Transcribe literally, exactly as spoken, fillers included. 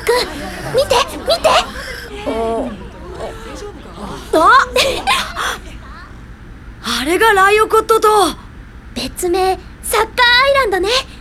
くん、見て見て。 ああれがライオコット島。 別名サッカーアイランドね。